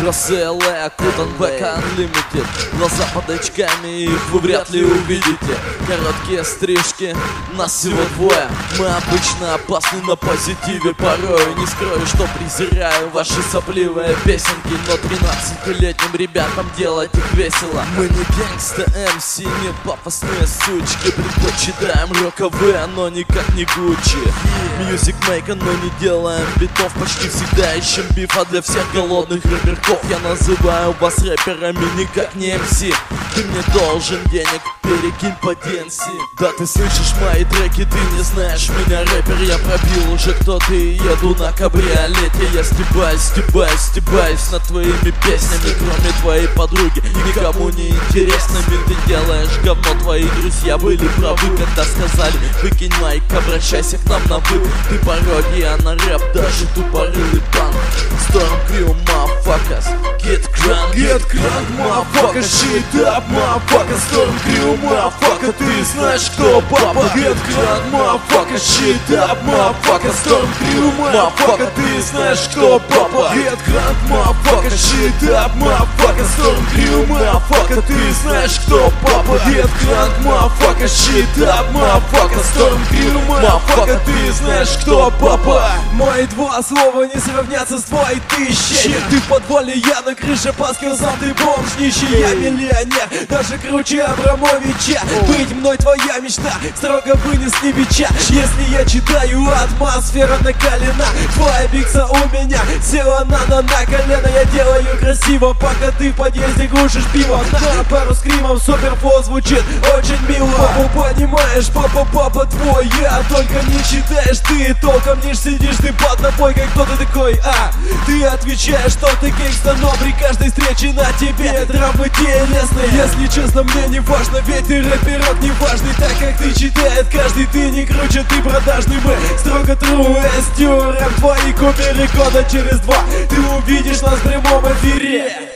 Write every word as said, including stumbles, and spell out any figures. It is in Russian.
Расселе, Кутенбек, Unlimited. Глаза под очками, их вы вряд ли увидите. Короткие стрижки, нас всего двое. Мы обычно опасны на позитиве порой. Не скрою, что презираю ваши сопливые песенки, но тринадцатилетним ребятам делать их весело. Мы не гэнгста эм си, не пафосные сучки. Предпочитаем роковые, но никак не Гуччи. Мьюзик-мейкер, но не делаем битов. Почти всегда ищем биф, а для всех голодных рэперков я называю вас рэперами, никак не эм си. Ты мне должен денег, перекинь по ди эн си. Да, ты слышишь мои треки, ты не знаешь меня, рэпер. Я пробил уже, кто ты, еду на кабриолете. Я стебаюсь, стебаюсь, стебаюсь над твоими песнями. Кроме твоей подруги, никому не интересными. Ты делаешь говно, твои друзья были правы, когда сказали: выкинь майк, обращайся к нам на вы. Ты пародия на рэп, даже тупорылый панк. Storm Crew, motherfuckers, get crunk, get crunk, motherfucker, shit up, motherfucker. Storm Crew, motherfucker, ты знаешь, кто папа. Get crunk, motherfucker, shit up, motherfucker. Storm Crew, motherfucker, ты знаешь, кто папа. Get crunk, motherfucker, shit up, motherfucker. Storm Crew, motherfucker, ты знаешь, кто папа. Get crunk, motherfucker, shit up, motherfucker. Storm Crew, motherfucker, ты знаешь, кто папа. Мои два слова не сравнятся с твоей тысячей. Ты в подвале, я на крыше, по скилзам ты бомж нищий. Я миллионер, даже круче Абрамовича. Быть мной твоя мечта, строго вынесли бича. Если я читаю, атмосфера накалена. Твоя бикса у меня села на, на колено. Я делаю красиво, пока ты в подъезде глушишь пиво. На пару скримов суперфлоу звучит очень мило. Папа, понимаешь, папа, папа твой. Я только не читаешь, ты толком не сидишь. Ты под напойкой, кто ты такой, а? Ты отвечаешь, что ты гейнгста, но при каждой встрече на тебе травмы телесные. Если честно, мне не важно, ведь ты рэперот не важный. Так как ты читает каждый, ты не круче, ты продажный. Мы строго true эс ди рэп, твои копии кода через два. Ты увидишь нас в прямом эфире.